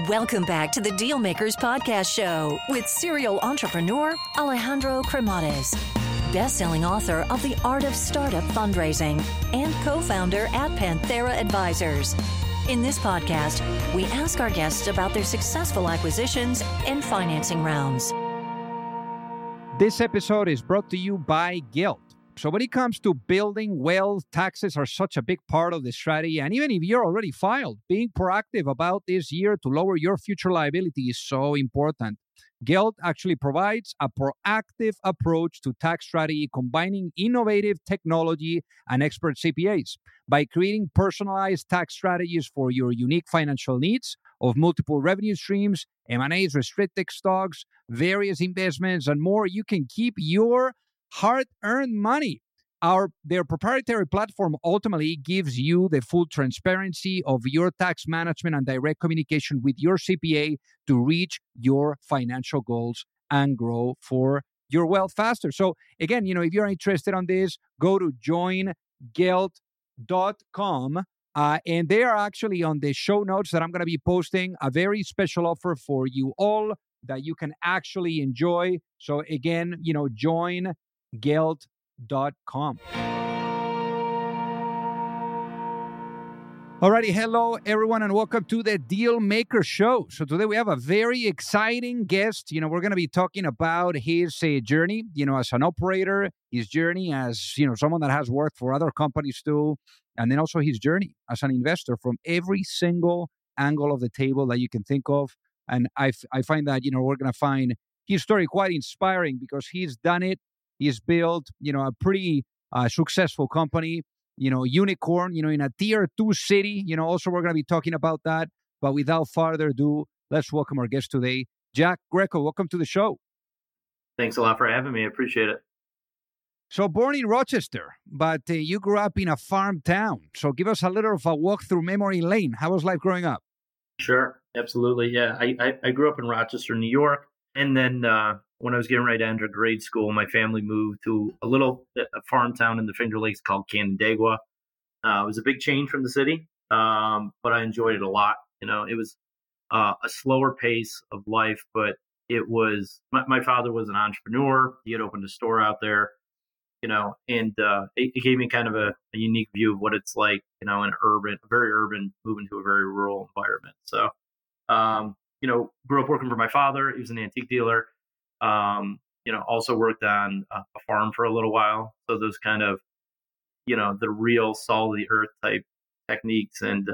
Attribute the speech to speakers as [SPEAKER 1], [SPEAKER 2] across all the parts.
[SPEAKER 1] Welcome back to the Dealmakers Podcast Show with serial entrepreneur Alejandro Cremades, best-selling author of The Art of Startup Fundraising and co-founder at Panthera Advisors. In this podcast, we ask our guests about their successful acquisitions and financing rounds.
[SPEAKER 2] This episode is brought to you by Guild. So when it comes to building wealth, taxes are such a big part of the strategy. And even if you're already filed, being proactive about this year to lower your future liability is so important. Guild actually provides a proactive approach to tax strategy, combining innovative technology and expert CPAs. By creating personalized tax strategies for your unique financial needs of multiple revenue streams, M&As, restricted stocks, various investments, and more, you can keep your hard-earned money. Their proprietary platform ultimately gives you the full transparency of your tax management and direct communication with your CPA to reach your financial goals and grow for your wealth faster. So again, if you're interested on this, go to joinguild.com. And they are actually on the show notes that I'm going to be posting a very special offer for you all that you can actually enjoy. So again, joinguild.com. Alrighty, hello everyone and welcome to the Dealmaker Show. So today we have a very exciting guest. We're going to be talking about his journey, as an operator, his journey as, someone that has worked for other companies too, and then also his journey as an investor from every single angle of the table that you can think of. And I find that, we're going to find his story quite inspiring because he's done it. He's built, a pretty successful company, unicorn, in a tier 2 city. Also we're going to be talking about that. But without further ado, let's welcome our guest today, Jack Greco. Welcome to the show.
[SPEAKER 3] Thanks a lot for having me. I appreciate it.
[SPEAKER 2] So born in Rochester, but you grew up in a farm town. So give us a little of a walk through memory lane. How was life growing up?
[SPEAKER 3] Sure. Absolutely. Yeah. I grew up in Rochester, New York. And then when I was getting ready to enter grade school, my family moved to a farm town in the Finger Lakes called Canandaigua. It was a big change from the city, but I enjoyed it a lot. It was a slower pace of life, but it was, my father was an entrepreneur. He had opened a store out there, and it gave me kind of a unique view of what it's like, very urban, moving to a very rural environment. So, grew up working for my father. He was an antique dealer. Also worked on a farm for a little while. So those kind of, the real salt of the earth type techniques and,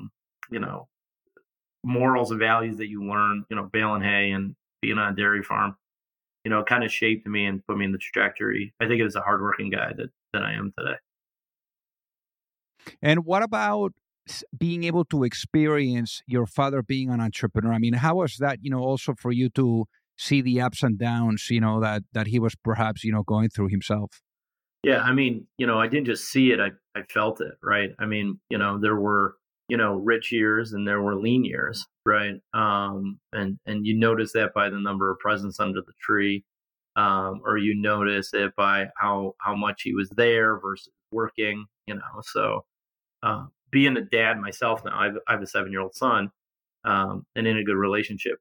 [SPEAKER 3] morals and values that you learn, baling hay and being on a dairy farm, kind of shaped me and put me in the trajectory. I think it was a hardworking guy that I am today.
[SPEAKER 2] And what about being able to experience your father being an entrepreneur? I mean, how was that, also for you to see the ups and downs, that he was perhaps, going through himself?
[SPEAKER 3] Yeah. I mean, I didn't just see it. I felt it. Right. I mean, there were, rich years and there were lean years. Right. And you notice that by the number of presents under the tree, or you notice it by how much he was there versus working, so, being a dad myself now, I have a 7-year-old son, and in a good relationship.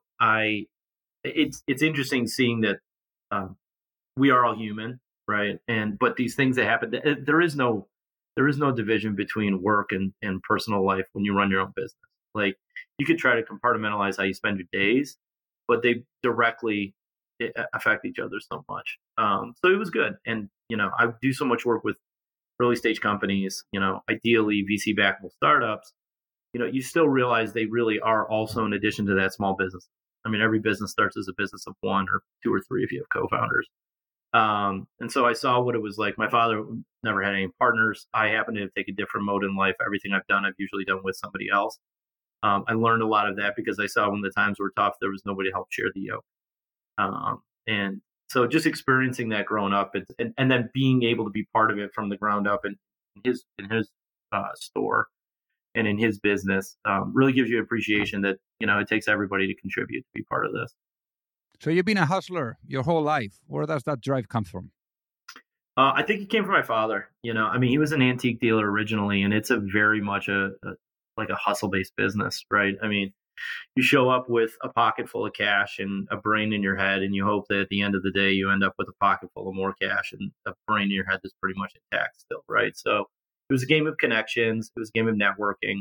[SPEAKER 3] It's interesting seeing that we are all human, right? But these things that happen, there is no division between work and personal life when you run your own business. Like you could try to compartmentalize how you spend your days, but they directly affect each other so much. So it was good, and I do so much work with early stage companies, ideally VC backable startups, you still realize they really are also in addition to that small business. I mean, every business starts as a business of one or two or three if you have co-founders. And so I saw what it was like. My father never had any partners. I happen to take a different mode in life. Everything I've done, I've usually done with somebody else. I learned a lot of that because I saw when the times were tough, there was nobody to help share the yoke. And so just experiencing that growing up and then being able to be part of it from the ground up in his store and in his business really gives you appreciation that, it takes everybody to contribute to be part of this.
[SPEAKER 2] So you've been a hustler your whole life. Where does that drive come from?
[SPEAKER 3] I think it came from my father. He was an antique dealer originally, and it's a very much a hustle-based business, right? I mean, you show up with a pocket full of cash and a brain in your head, and you hope that at the end of the day you end up with a pocket full of more cash and a brain in your head that's pretty much intact still, right? So it was a game of connections. It was a game of networking.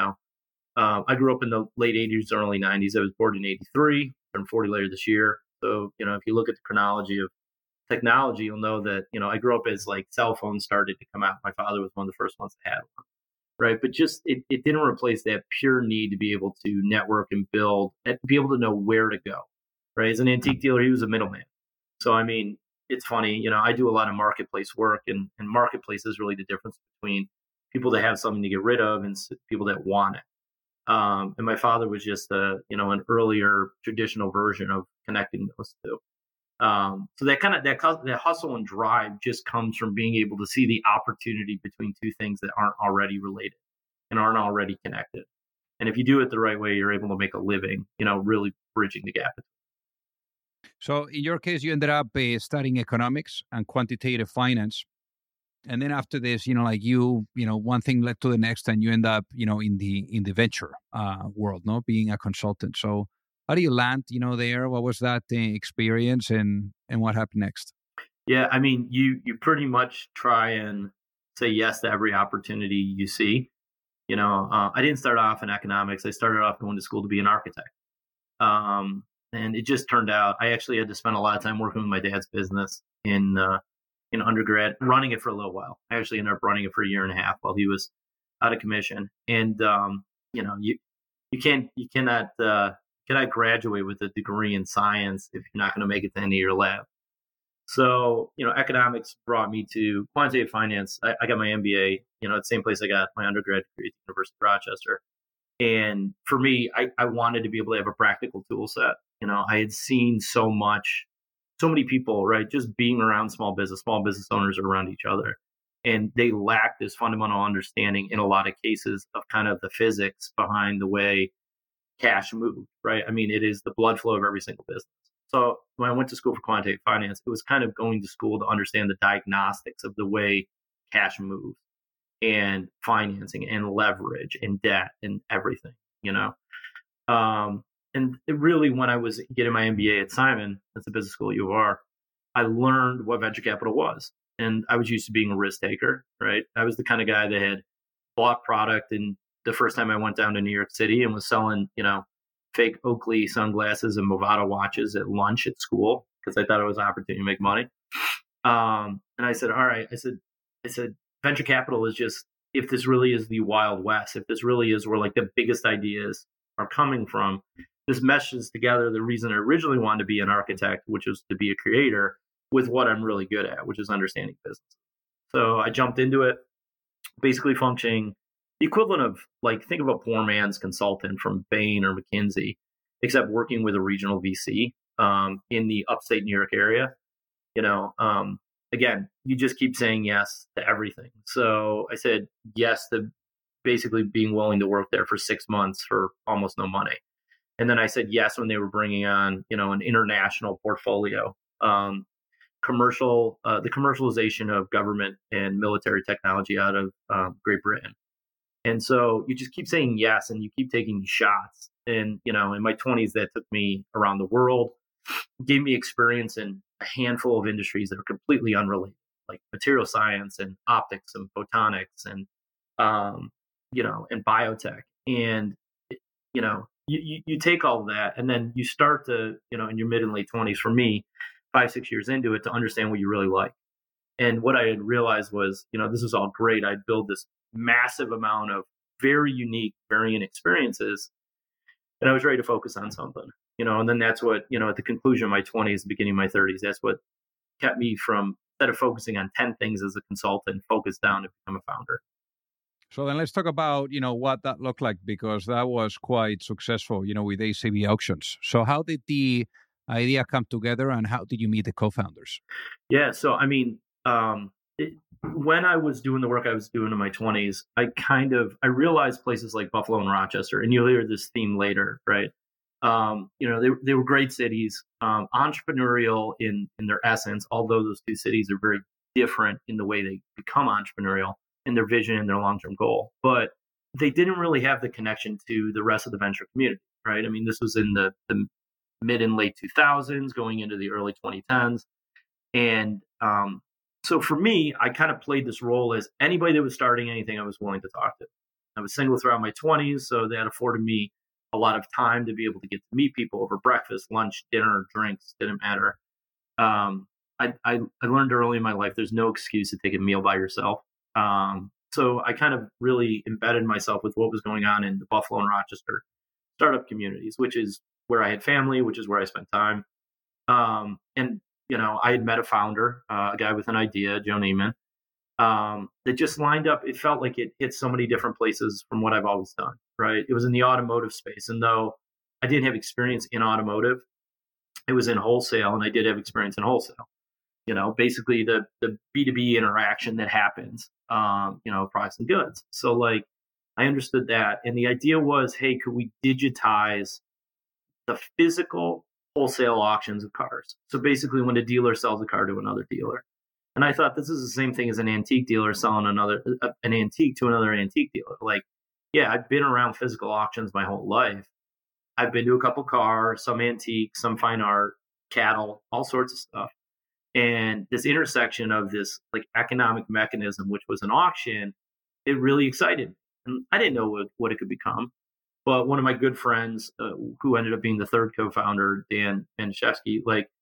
[SPEAKER 3] I grew up in the late 80s, early 90s. I was born in 83, turned 40 later this year. So, if you look at the chronology of technology, you'll know that, I grew up as like cell phones started to come out. My father was one of the first ones that had one, right? But just it didn't replace that pure need to be able to network and build and be able to know where to go, right? As an antique dealer, he was a middleman. So, I mean, it's funny, I do a lot of marketplace work, and marketplace is really the difference between people that have something to get rid of and people that want it. And my father was just an earlier traditional version of connecting those two. So that hustle and drive just comes from being able to see the opportunity between two things that aren't already related and aren't already connected. And if you do it the right way, you're able to make a living, really bridging the gap.
[SPEAKER 2] So in your case, you ended up studying economics and quantitative finance. And then after this, one thing led to the next, and you end up, in the venture world, being a consultant. So how do you land, there? What was that experience, and what happened next?
[SPEAKER 3] Yeah, I mean, you pretty much try and say yes to every opportunity you see. I didn't start off in economics. I started off going to school to be an architect. And it just turned out I actually had to spend a lot of time working with my dad's business in undergrad, running it for a little while. I actually ended up running it for a year and a half while he was out of commission. And you cannot graduate with a degree in science if you're not going to make it to any of your lab. So economics brought me to quantitative finance. I got my MBA, at the same place I got my undergrad degree at the University of Rochester. And for me, I wanted to be able to have a practical tool set. I had seen so many people, right, just being around small business owners are around each other. And they lack this fundamental understanding in a lot of cases of kind of the physics behind the way cash moves, right? I mean, it is the blood flow of every single business. So when I went to school for quantitative finance, it was kind of going to school to understand the diagnostics of the way cash moves and financing and leverage and debt and everything, And it really, when I was getting my MBA at Simon, that's the business school at U of R, I learned what venture capital was. And I was used to being a risk taker, right? I was the kind of guy that had bought product. And the first time I went down to New York City and was selling, fake Oakley sunglasses and Movado watches at lunch at school because I thought it was an opportunity to make money. And I said, all right, I said, venture capital is just, if this really is the Wild West, if this really is where like the biggest ideas are coming from, this meshes together the reason I originally wanted to be an architect, which was to be a creator, with what I'm really good at, which is understanding business. So I jumped into it, basically functioning the equivalent of, like, think of a poor man's consultant from Bain or McKinsey, except working with a regional VC in the upstate New York area. Again, you just keep saying yes to everything. So I said yes to basically being willing to work there for 6 months for almost no money. And then I said yes when they were bringing on, an international portfolio, the commercialization of government and military technology out of Great Britain. And so you just keep saying yes, and you keep taking shots. And, in my 20s, that took me around the world, gave me experience in a handful of industries that are completely unrelated, like material science and optics and photonics and, and biotech. And, you take all of that, and then you start to, in your mid and late 20s, for me, 5-6 years into it, to understand what you really like. And what I had realized was, this is all great. I'd build this massive amount of very unique, varying experiences, and I was ready to focus on something, and then that's what, at the conclusion of my 20s, beginning of my 30s, that's what kept me from, instead of focusing on 10 things as a consultant, focus down to become a founder.
[SPEAKER 2] So then let's talk about, what that looked like, because that was quite successful, with ACV Auctions. So how did the idea come together, and how did you meet the co-founders?
[SPEAKER 3] Yeah. So, I mean, when I was doing the work I was doing in my 20s, I realized places like Buffalo and Rochester, and you'll hear this theme later, right? They were great cities, entrepreneurial in their essence, although those two cities are very different in the way they become entrepreneurial in their vision and their long-term goal. But they didn't really have the connection to the rest of the venture community. right? I mean, this was in the mid and late 2000s, going into the early 2010s. And so for me, I kind of played this role as anybody that was starting anything I was willing to talk to. I was single throughout my 20s, so that afforded me a lot of time to be able to get to meet people over breakfast, lunch, dinner, drinks, didn't matter. I learned early in my life there's no excuse to take a meal by yourself. So I kind of really embedded myself with what was going on in the Buffalo and Rochester startup communities, which is where I had family, which is where I spent time. And I had met a founder, a guy with an idea, Joe Neiman, that just lined up. It felt like it hit so many different places from what I've always done, right? It was in the automotive space. And though I didn't have experience in automotive, it was in wholesale, and I did have experience in wholesale. Basically the B2B interaction that happens, products and goods. So like I understood that. And the idea was, hey, could we digitize the physical wholesale auctions of cars? So basically when a dealer sells a car to another dealer. And I thought this is the same thing as an antique dealer selling an antique to another antique dealer. Like, yeah, I've been around physical auctions my whole life. I've been to a couple cars, some antique, some fine art, cattle, all sorts of stuff. And this intersection of this like economic mechanism, which was an auction, it really excited me. And I didn't know what it could become. But one of my good friends, who ended up being the third co-founder, Dan Maniszewski,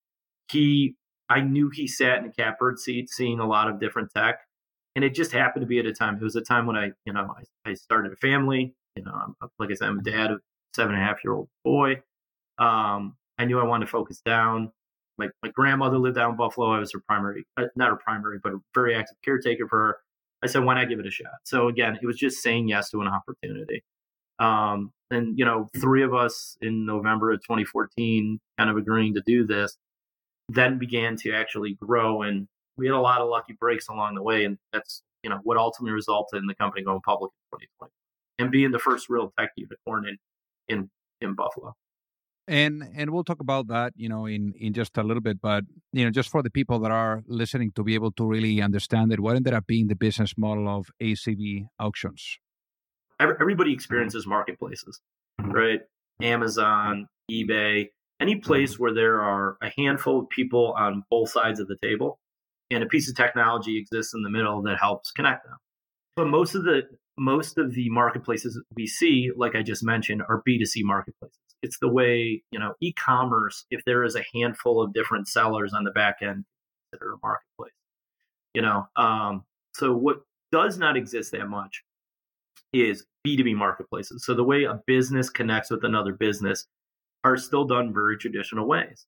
[SPEAKER 3] I knew he sat in a catbird seat seeing a lot of different tech. And it just happened to be at a time. It was a time when I started a family. Like I said, I'm a dad of a 7.5-year-old boy. I knew I wanted to focus down. My grandmother lived out in Buffalo. I was her primary, not her primary, but a very active caretaker for her. I said, why not give it a shot? So again, it was just saying yes to an opportunity. And three of us in November of 2014 kind of agreeing to do this, then began to actually grow. And we had a lot of lucky breaks along the way. And that's, what ultimately resulted in the company going public in 2020 and being the first real tech unicorn in Buffalo.
[SPEAKER 2] And we'll talk about that, in just a little bit. But, just for the people that are listening to be able to really understand it, what ended up being the business model of ACV Auctions?
[SPEAKER 3] Everybody experiences marketplaces, right? Amazon, eBay, any place where there are a handful of people on both sides of the table and a piece of technology exists in the middle that helps connect them. But most of the marketplaces we see, like I just mentioned, are B2C marketplaces. It's the way, e-commerce, if there is a handful of different sellers on the back end, consider a marketplace. So what does not exist that much is B2B marketplaces. So the way a business connects with another business are still done very traditional ways.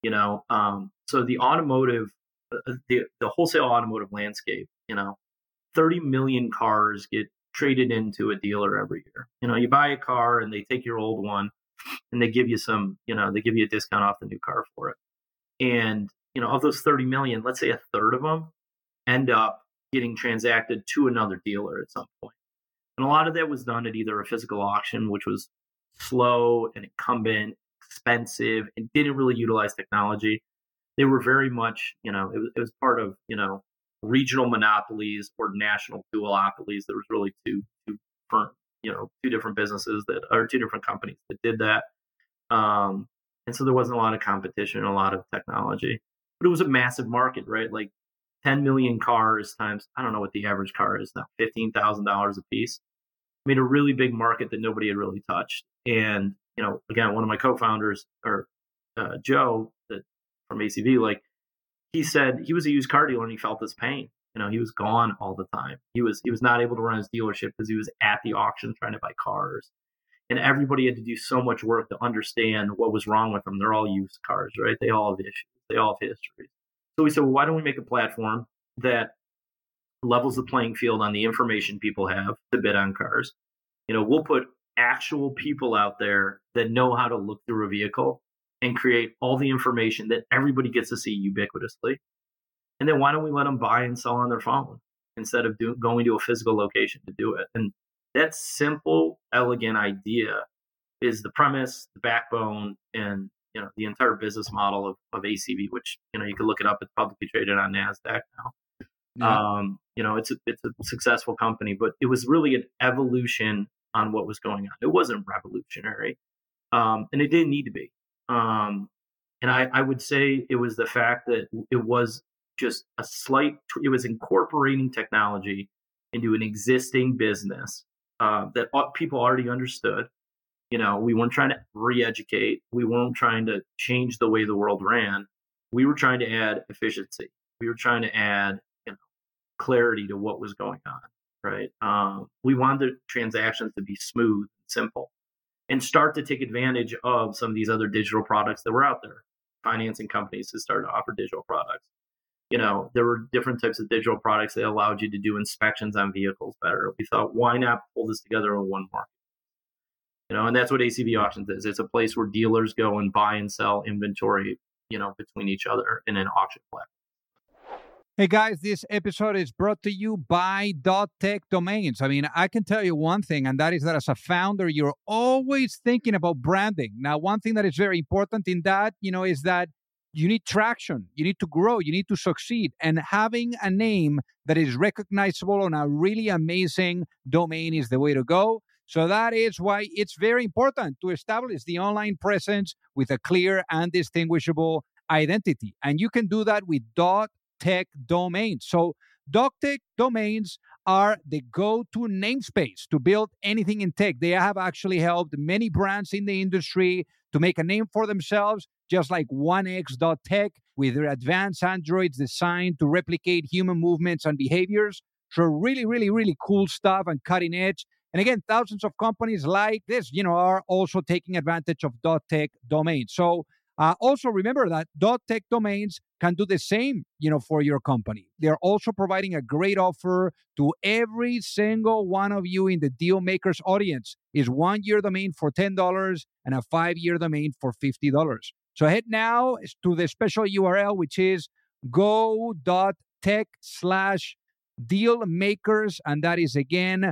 [SPEAKER 3] So the automotive, the wholesale automotive landscape, 30 million cars get traded into a dealer every year. You buy a car and they take your old one and they give you they give you a discount off the new car for it. And, of those 30 million, let's say a third of them end up getting transacted to another dealer at some point. And a lot of that was done at either a physical auction, which was slow and incumbent, expensive, and didn't really utilize technology. They were very much, it was part of, regional monopolies or national duopolies. There was really two different businesses two different companies that did that. And so there wasn't a lot of competition and a lot of technology, but it was a massive market, right? Like 10 million cars times, I don't know what the average car is now, $15,000 a piece. I mean, a really big market that nobody had really touched. And, again, one of my co-founders, Joe, from ACV, he said he was a used car dealer and he felt this pain. He was gone all the time. He was not able to run his dealership because he was at the auction trying to buy cars. And everybody had to do so much work to understand what was wrong with them. They're all used cars, right? They all have issues. They all have histories. So we said, well, why don't we make a platform that levels the playing field on the information people have to bid on cars? We'll put actual people out there that know how to look through a vehicle and create all the information that everybody gets to see ubiquitously. And then why don't we let them buy and sell on their phone instead of going to a physical location to do it? And that simple, elegant idea is the premise, the backbone, and the entire business model of ACV, which you can look it up. It's publicly traded on NASDAQ now. Yeah. It's a successful company, but it was really an evolution on what was going on. It wasn't revolutionary. And it didn't need to be. And I would say it was the fact that it was just it was incorporating technology into an existing business that people already understood. We weren't trying to re-educate. We weren't trying to change the way the world ran. We were trying to add efficiency. We were trying to add clarity to what was going on, right? We wanted the transactions to be smooth and simple and start to take advantage of some of these other digital products that were out there. Financing companies to start to offer digital products. There were different types of digital products that allowed you to do inspections on vehicles better. We thought, why not pull this together in one market? And that's what ACV Auctions is. It's a place where dealers go and buy and sell inventory, between each other in an auction platform.
[SPEAKER 2] Hey guys, this episode is brought to you by .tech Domains. I mean, I can tell you one thing, and that is that as a founder, you're always thinking about branding. Now, one thing that is very important in that, is that you need traction. You need to grow. You need to succeed. And having a name that is recognizable on a really amazing domain is the way to go. So that is why it's very important to establish the online presence with a clear and distinguishable identity. And you can do that with .tech Domains. So .tech Domains are the go-to namespace to build anything in tech. They have actually helped many brands in the industry to make a name for themselves, just like 1x.tech with their advanced androids designed to replicate human movements and behaviors. So really, really, really cool stuff and cutting edge. And again, thousands of companies like this, are also taking advantage of .tech Domains. So also remember that .tech Domains can do the same, for your company. They're also providing a great offer to every single one of you in the Deal Makers audience. Is 1-year domain for $10 and a 5-year domain for $50. So head now to the special URL, which is go.tech/dealmakers. And that is again,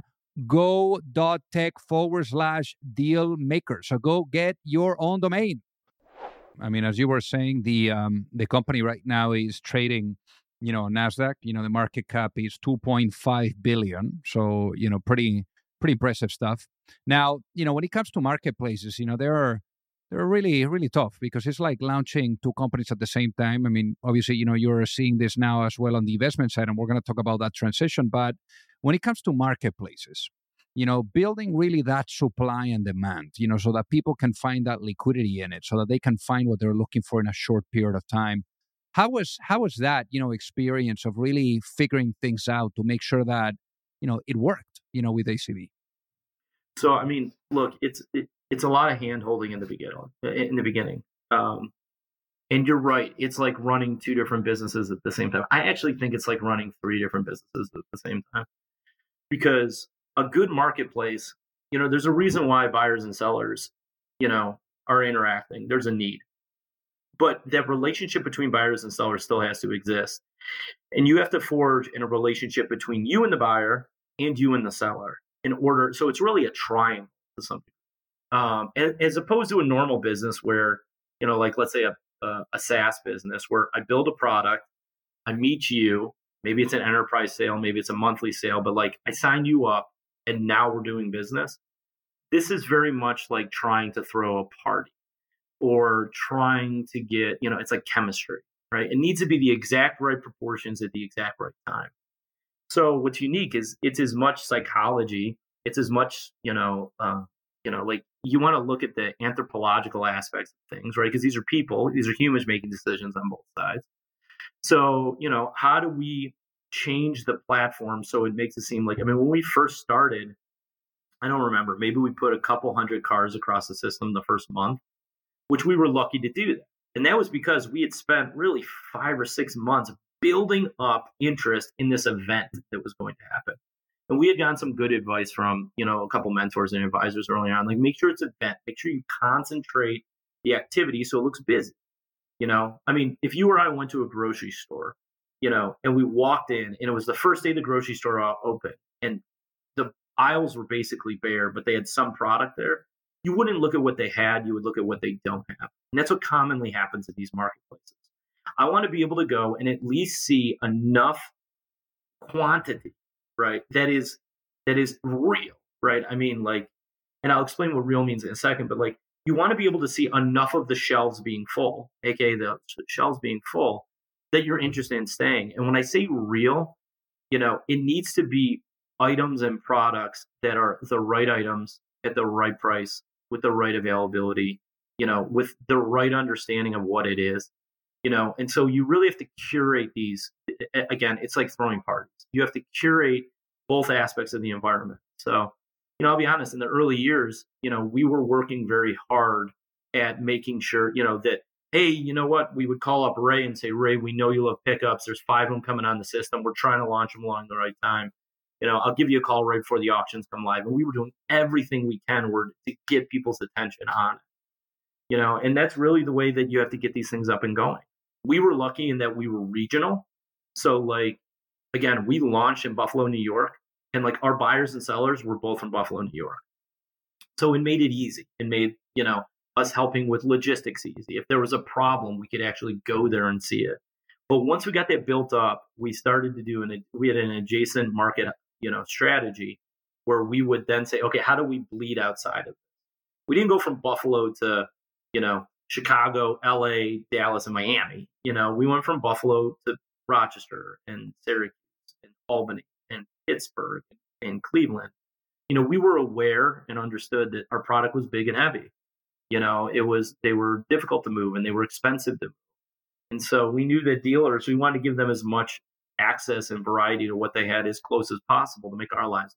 [SPEAKER 2] go.tech/dealmakers. So go get your own domain. I mean, as you were saying, the company right now is trading, on NASDAQ. The market cap is $2.5 billion. So, pretty impressive stuff. Now, when it comes to marketplaces, they're really, really tough because it's like launching two companies at the same time. I mean, obviously, you're seeing this now as well on the investment side, and we're going to talk about that transition. But when it comes to marketplaces, building really that supply and demand, so that people can find that liquidity in it, so that they can find what they're looking for in a short period of time. How was that, experience of really figuring things out to make sure that, it worked, with ACV?
[SPEAKER 3] So, I mean, look, it's a lot of hand holding in the beginning. And you're right. It's like running two different businesses at the same time. I actually think it's like running 3 different businesses at the same time, because a good marketplace, there's a reason why buyers and sellers, are interacting. There's a need. But that relationship between buyers and sellers still has to exist. And you have to forge in a relationship between you and the buyer and you and the seller in order. So it's really a triangle to something. As opposed to a normal business where, like let's say a SaaS business where I build a product, I meet you, maybe it's an enterprise sale, maybe it's a monthly sale, but like I sign you up and now we're doing business. This is very much like trying to throw a party or trying to get, it's like chemistry, right? It needs to be the exact right proportions at the exact right time. So what's unique is it's as much psychology, it's as much, like you want to look at the anthropological aspects of things, right? Because these are people, these are humans making decisions on both sides. So, how do we change the platform so it makes it seem like, when we first started, I don't remember, maybe we put a couple hundred cars across the system the first month, which we were lucky to do that. And that was because we had spent really 5 or 6 months building up interest in this event that was going to happen. And we had gotten some good advice from, a couple mentors and advisors early on, like make sure it's an event, make sure you concentrate the activity so it looks busy. If you or I went to a grocery store, and we walked in and it was the first day the grocery store opened and the aisles were basically bare, but they had some product there, you wouldn't look at what they had, you would look at what they don't have. And that's what commonly happens at these marketplaces. I want to be able to go and at least see enough quantity, right? That is real, right? And I'll explain what real means in a second, but like you want to be able to see enough of the shelves being full, aka the shelves being full, that you're interested in staying. And when I say real, it needs to be items and products that are the right items at the right price with the right availability, with the right understanding of what it is, and so you really have to curate these. Again, it's like throwing parties. You have to curate both aspects of the environment. So, I'll be honest, in the early years, we were working very hard at making sure, that, hey, you know what? We would call up Ray and say, Ray, we know you love pickups. There's 5 of them coming on the system. We're trying to launch them along the right time. I'll give you a call right before the auctions come live. And we were doing everything we can to get people's attention on it, and that's really the way that you have to get these things up and going. We were lucky in that we were regional. So again, we launched in Buffalo, New York, and our buyers and sellers were both from Buffalo, New York. So it made it easy. It made, us helping with logistics easy. If there was a problem, we could actually go there and see it. But once we got that built up, we started to we had an adjacent market, strategy where we would then say, okay, how do we bleed outside of this? We didn't go from Buffalo to, Chicago, LA, Dallas, and Miami. We went from Buffalo to Rochester and Syracuse and Albany and Pittsburgh and Cleveland. We were aware and understood that our product was big and heavy. They were difficult to move and they were expensive to move. And so we knew that dealers, we wanted to give them as much access and variety to what they had as close as possible to make our lives.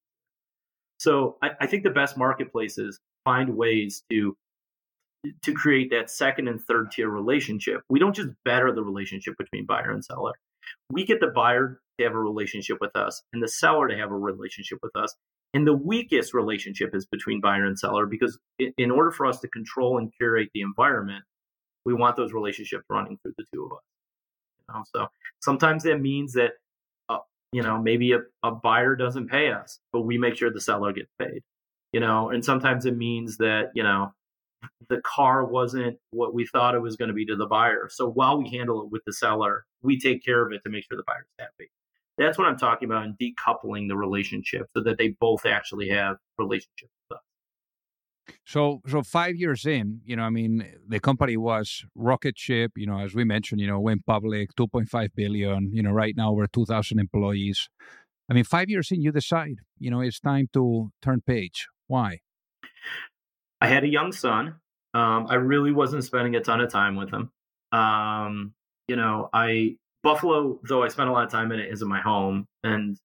[SPEAKER 3] So I think the best marketplaces find ways to create that second and third tier relationship. We don't just better the relationship between buyer and seller. We get the buyer to have a relationship with us and the seller to have a relationship with us. And the weakest relationship is between buyer and seller, because in order for us to control and curate the environment, we want those relationships running through the two of us. So sometimes that means that, maybe a buyer doesn't pay us, but we make sure the seller gets paid, and sometimes it means that, the car wasn't what we thought it was going to be to the buyer. So while we handle it with the seller, we take care of it to make sure the buyer's happy. That's what I'm talking about in decoupling the relationship so that they both actually have relationships with us.
[SPEAKER 2] So 5 years in, the company was rocket ship, as we mentioned, went public, 2.5 billion, right now we're 2,000 employees. 5 years in, you decide, it's time to turn page. Why?
[SPEAKER 3] I had a young son. I really wasn't spending a ton of time with him. Buffalo, though I spent a lot of time in it, isn't my home. And,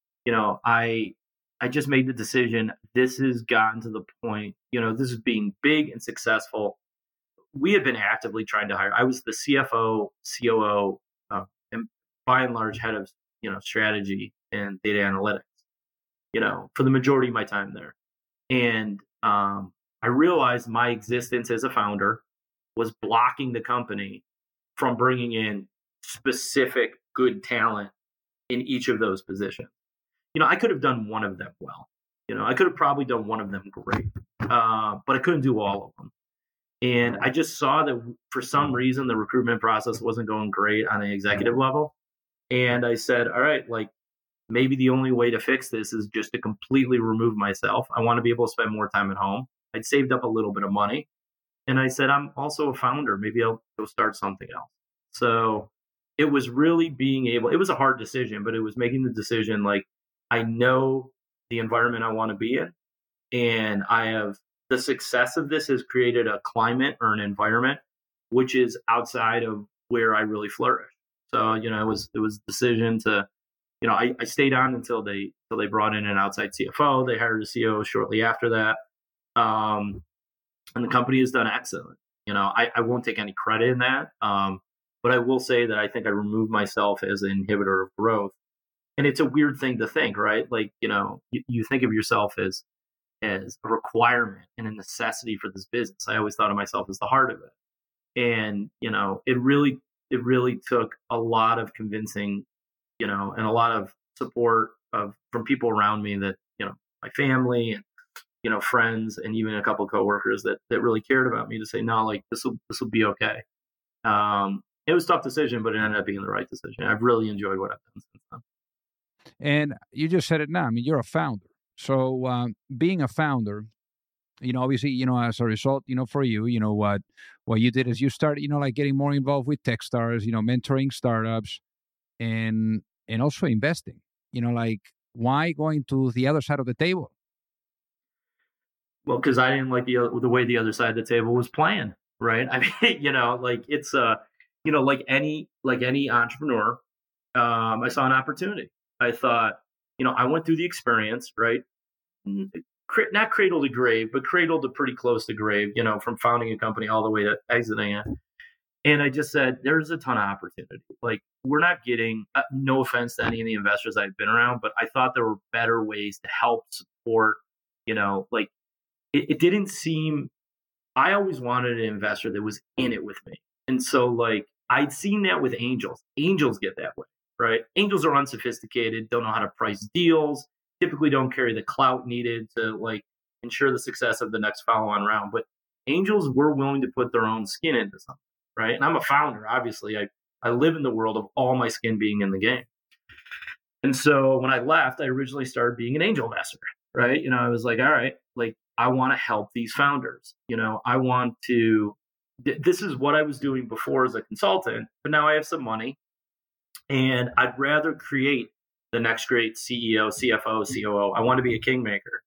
[SPEAKER 3] I just made the decision. This has gotten to the point, this is being big and successful. We had been actively trying to hire. I was the CFO, COO, and by and large head of, strategy and data analytics, for the majority of my time there. And I realized my existence as a founder was blocking the company from bringing in specific good talent in each of those positions. I could have done one of them well. I could have probably done one of them great, but I couldn't do all of them. And I just saw that for some reason, the recruitment process wasn't going great on an executive level. And I said, all right, maybe the only way to fix this is just to completely remove myself. I want to be able to spend more time at home. I'd saved up a little bit of money. And I said, I'm also a founder. Maybe I'll go start something else. So it was really it was a hard decision, but it was making the decision I know the environment I want to be in. And the success of this has created a climate or an environment which is outside of where I really flourish. So, it was a decision to, I stayed on until they brought in an outside CFO. They hired a CEO shortly after that. And the company has done excellent. I won't take any credit in that. But I will say that I think I removed myself as an inhibitor of growth. And it's a weird thing to think, right? You think of yourself as a requirement and a necessity for this business. I always thought of myself as the heart of it. And, it really took a lot of convincing, and a lot of support from people around me that, my family and, friends and even a couple of coworkers that really cared about me to say, no, this will be okay. It was a tough decision, but it ended up being the right decision. I've really enjoyed what I've done since then.
[SPEAKER 2] And you just said it now. You're a founder. So being a founder, Obviously, as a result, for you, what you did is you started, like getting more involved with Techstars, mentoring startups and also investing, like why going to the other side of the table?
[SPEAKER 3] Well, because I didn't like the way the other side of the table was playing, right? I mean, like it's like any entrepreneur, I saw an opportunity. I thought, I went through the experience, right? Not cradle to grave, but cradle to pretty close to grave, from founding a company all the way to exiting it. And I just said, there's a ton of opportunity. Like, we're not getting, no offense to any of the investors I've been around, but I thought there were better ways to help support, like it didn't seem, I always wanted an investor that was in it with me. And so, like, I'd seen that with angels. Angels get that way, right? Angels are unsophisticated, don't know how to price deals, typically don't carry the clout needed to, like, ensure the success of the next follow-on round. But angels were willing to put their own skin into something, right? And I'm a founder, obviously. I live in the world of all my skin being in the game. And so when I left, I originally started being an angel investor, right? I was like, all right, like, I want to help these founders. I want to, this is what I was doing before as a consultant, but now I have some money and I'd rather create the next great CEO, CFO, COO. I want to be a kingmaker,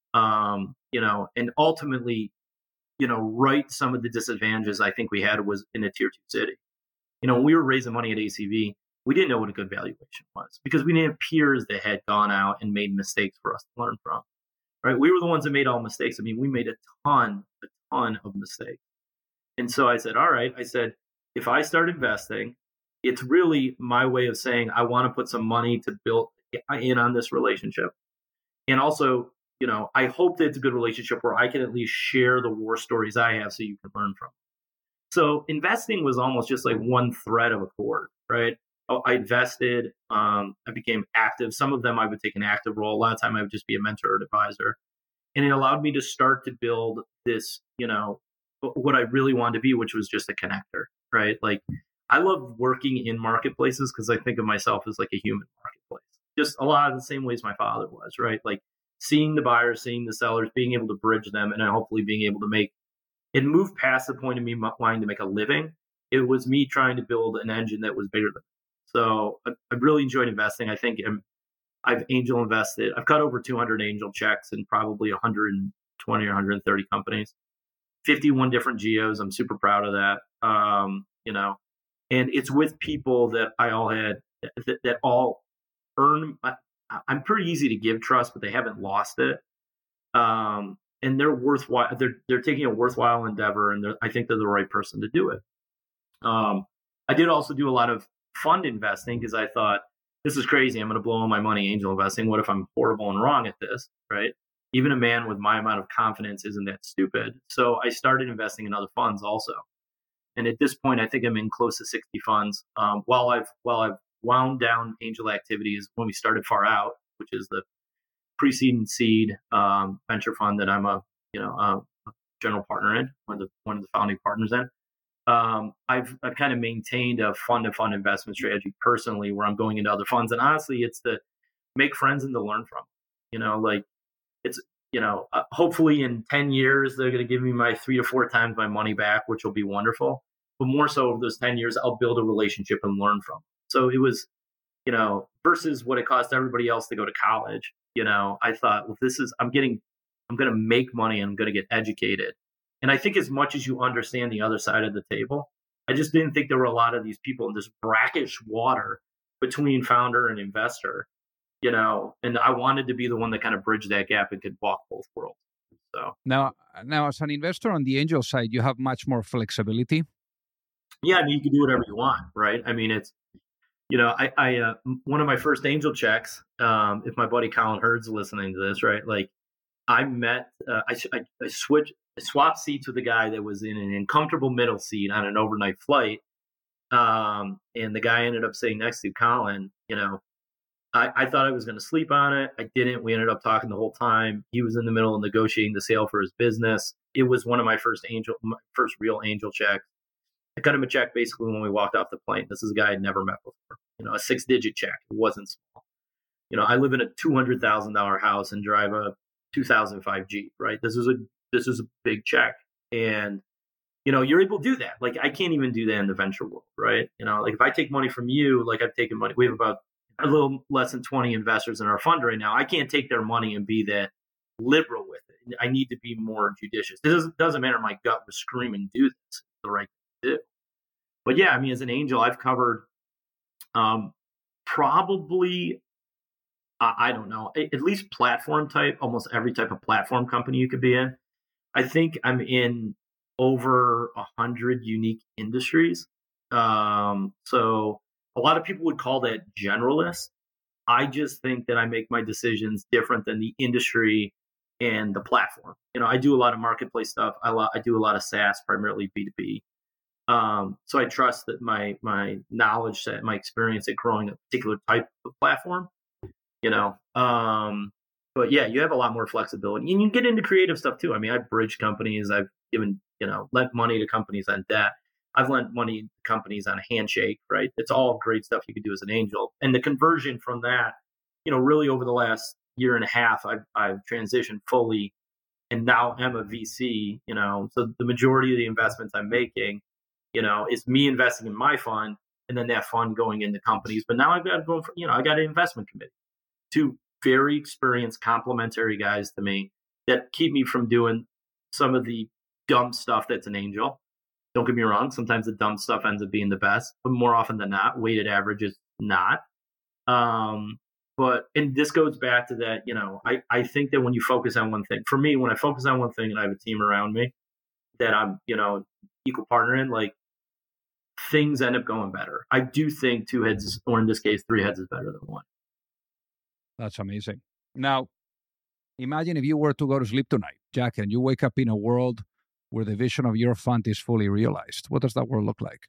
[SPEAKER 3] and ultimately, right some of the disadvantages I think we had was in a tier 2 city. When we were raising money at ACV, we didn't know what a good valuation was because we didn't have peers that had gone out and made mistakes for us to learn from. Right, we were the ones that made all mistakes. I mean, we made a ton of mistakes. And so I said, all right, if I start investing, it's really my way of saying I want to put some money to build in on this relationship. And also, I hope that it's a good relationship where I can at least share the war stories I have so you can learn from. So investing was almost just like one thread of a cord, right? I invested, I became active. Some of them I would take an active role. A lot of time I would just be a mentor or advisor. And it allowed me to start to build this, what I really wanted to be, which was just a connector, right? Like, I love working in marketplaces because I think of myself as like a human marketplace, just a lot of the same ways my father was, right? Like seeing the buyers, seeing the sellers, being able to bridge them, and hopefully being able to make it move past the point of me wanting to make a living. It was me trying to build an engine that was bigger than me. So I really enjoyed investing. I think I've angel invested. I've cut over 200 angel checks in probably 120 or 130 companies, 51 different geos. I'm super proud of that. And it's with people that I all had that all earn. I'm pretty easy to give trust, but they haven't lost it. And they're worthwhile. They're taking a worthwhile endeavor, and I think they're the right person to do it. I did also do a lot of fund investing because I thought, this is crazy. I'm going to blow all my money angel investing. What if I'm horrible and wrong at this, right? Even a man with my amount of confidence isn't that stupid. So I started investing in other funds also. And at this point, I think I'm in close to 60 funds. While I've wound down angel activities when we started Far Out, which is the pre-seed and seed venture fund that I'm a general partner in, one of the founding partners in. I've kind of maintained a fund-to-fund investment strategy personally, where I'm going into other funds, and honestly, it's to make friends and to learn from. Hopefully in 10 years they're going to give me my 3 to 4 times my money back, which will be wonderful. But more so, over those 10 years, I'll build a relationship and learn from. So it was, versus what it cost everybody else to go to college. I thought, well, I'm going to make money and I'm going to get educated. And I think as much as you understand the other side of the table, I just didn't think there were a lot of these people in this brackish water between founder and investor, and I wanted to be the one that kind of bridged that gap and could walk both worlds. So
[SPEAKER 2] now as an investor on the angel side, you have much more flexibility.
[SPEAKER 3] Yeah, I mean, you can do whatever you want, right? I mean, it's, I one of my first angel checks, if my buddy Colin Hurd's listening to this, right? Like, I met, I swapped seats with a guy that was in an uncomfortable middle seat on an overnight flight. And the guy ended up sitting next to Colin. I thought I was going to sleep on it. I didn't. We ended up talking the whole time. He was in the middle of negotiating the sale for his business. It was one of my first real angel checks. I cut him a check basically when we walked off the plane. This is a guy I'd never met before. A 6-digit check. It wasn't small. I live in a $200,000 house and drive a 2005 Jeep, right? This is this is a big check. And, you're able to do that. Like, I can't even do that in the venture world, right? Like if I take money from you, like I've taken money, we have about a little less than 20 investors in our fund right now. I can't take their money and be that liberal with it. I need to be more judicious. It doesn't matter. My gut was screaming, do this. It's the right thing to do. But yeah, I mean, as an angel, I've covered probably, I don't know, at least platform type, almost every type of platform company you could be in. I think I'm in over 100 unique industries. So a lot of people would call that generalist. I just think that I make my decisions different than the industry and the platform. I do a lot of marketplace stuff. I do a lot of SaaS, primarily B2B. So I trust that my knowledge set, my experience at growing a particular type of platform, but yeah, you have a lot more flexibility, and you get into creative stuff too. I mean, I've bridged companies. I've given, lent money to companies on debt. I've lent money to companies on a handshake, right? It's all great stuff you could do as an angel. And the conversion from that, really over the last year and a half, I've transitioned fully, and now I'm a VC, so the majority of the investments I'm making, is me investing in my fund and then that fund going into companies. But now I've got to go for, I got an investment committee, two very experienced complementary guys to me that keep me from doing some of the dumb stuff that's an angel. Don't get me wrong. Sometimes the dumb stuff ends up being the best, but more often than not, weighted average is not. And this goes back to that, I think that when you focus on one thing, for me, when I focus on one thing and I have a team around me that I'm, equal partner in, like, things end up going better. I do think two heads, or in this case, three heads is better than one.
[SPEAKER 2] That's amazing. Now, imagine if you were to go to sleep tonight, Jack, and you wake up in a world where the vision of your fund is fully realized. What does that world look like?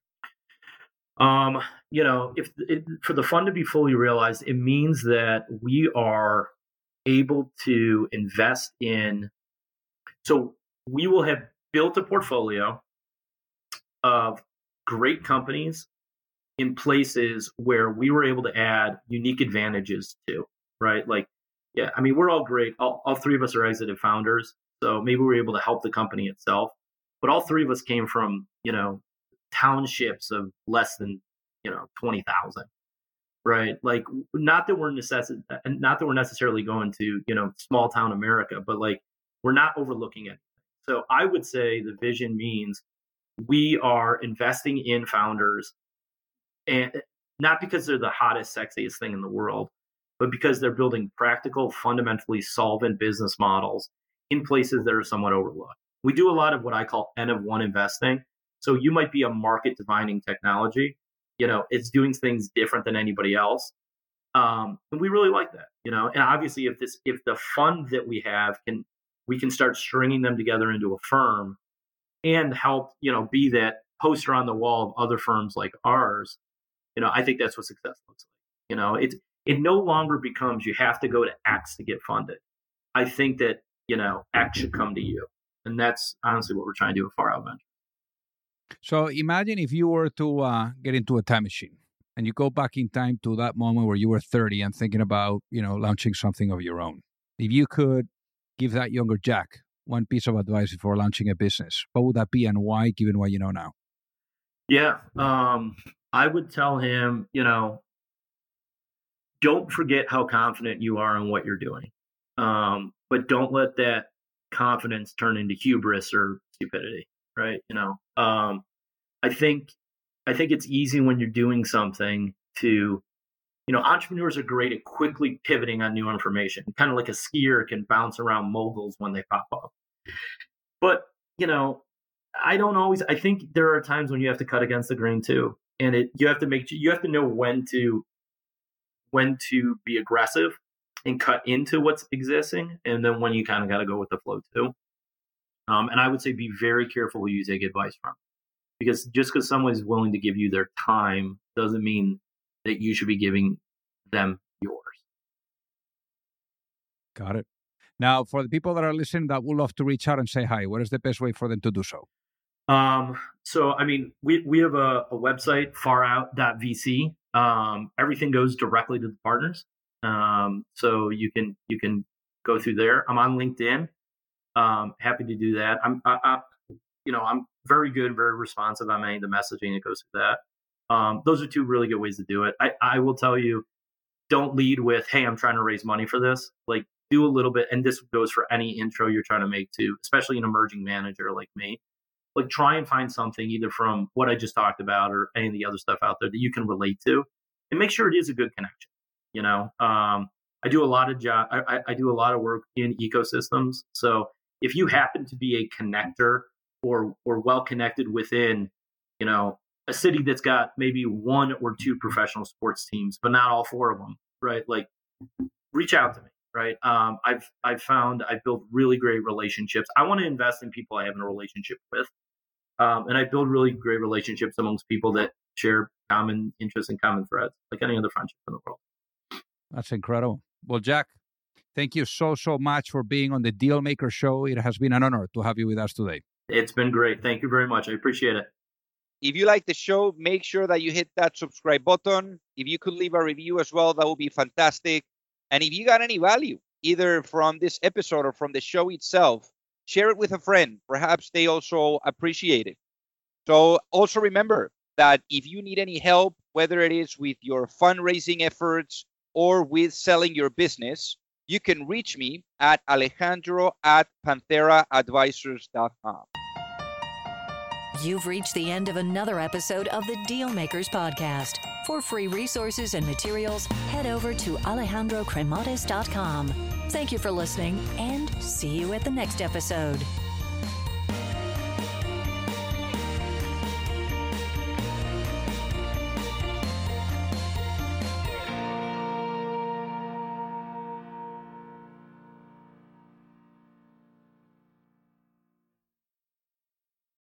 [SPEAKER 2] For the fund to be fully realized, it means that we are able to invest in, so we will have built a portfolio of great companies in places where we were able to add unique advantages to, right? Like, yeah, I mean, we're all great. All three of us are exited founders. So maybe we're able to help the company itself. But all three of us came from, townships of less than, 20,000, right? Like, not that we're necessarily going to, small town America, but like, we're not overlooking it. So I would say the vision means we are investing in founders, and not because they're the hottest, sexiest thing in the world, but because they're building practical, fundamentally solvent business models in places that are somewhat overlooked. We do a lot of what I call N of one investing. So you might be a market defining technology, it's doing things different than anybody else. And we really like that, and obviously if the fund that we have we can start stringing them together into a firm and help, be that poster on the wall of other firms like ours, I think that's what success looks like. It no longer becomes you have to go to X to get funded. I think that, X should come to you. And that's honestly what we're trying to do with Far Out Venture. So imagine if you were to get into a time machine and you go back in time to that moment where you were 30 and thinking about, launching something of your own. If you could give that younger Jack one piece of advice before launching a business, what would that be and why, given what you know now?
[SPEAKER 3] Yeah. I would tell him, don't forget how confident you are in what you're doing. But don't let that confidence turn into hubris or stupidity, right? I think it's easy when you're doing something to, entrepreneurs are great at quickly pivoting on new information, kind of like a skier can bounce around moguls when they pop up. But, I think there are times when you have to cut against the grain too. And you have to know when to be aggressive and cut into what's existing. And then when you kind of got to go with the flow too. And I would say be very careful who you take advice from, because just because someone is willing to give you their time doesn't mean that you should be giving them yours.
[SPEAKER 2] Got it. Now, for the people that are listening that would love to reach out and say hi, what is the best way for them to do so?
[SPEAKER 3] So, I mean, we have a website, farout.vc. Everything goes directly to the partners. So you can go through there. I'm on LinkedIn. happy to do that. I'm very good, very responsive on any of the messaging that goes through that. Those are two really good ways to do it. I will tell you, don't lead with, hey, I'm trying to raise money for this. Like, do a little bit, and this goes for any intro you're trying to make too, especially an emerging manager like me. Like, try and find something either from what I just talked about or any of the other stuff out there that you can relate to, and make sure it is a good connection. I do a lot of I do a lot of work in ecosystems. So if you happen to be a connector or well connected within, a city that's got maybe one or two professional sports teams, but not all four of them, right? Like, reach out to me, right? I've found I've built really great relationships. I want to invest in people I have a relationship with. And I build really great relationships amongst people that share common interests and common threads, like any other friendship in the world.
[SPEAKER 2] That's incredible. Well, Jack, thank you so much for being on the Dealmaker Show. It has been an honor to have you with us today.
[SPEAKER 3] It's been great. Thank you very much. I appreciate it.
[SPEAKER 4] If you like the show, make sure that you hit that subscribe button. If you could leave a review as well, that would be fantastic. And if you got any value, either from this episode or from the show itself, share it with a friend. Perhaps they also appreciate it. So also remember that if you need any help, whether it is with your fundraising efforts or with selling your business, you can reach me at alejandro@pantheraadvisors.com.
[SPEAKER 1] You've reached the end of another episode of the Dealmakers Podcast. For free resources and materials, head over to alejandrocremades.com. Thank you for listening, and see you at the next episode.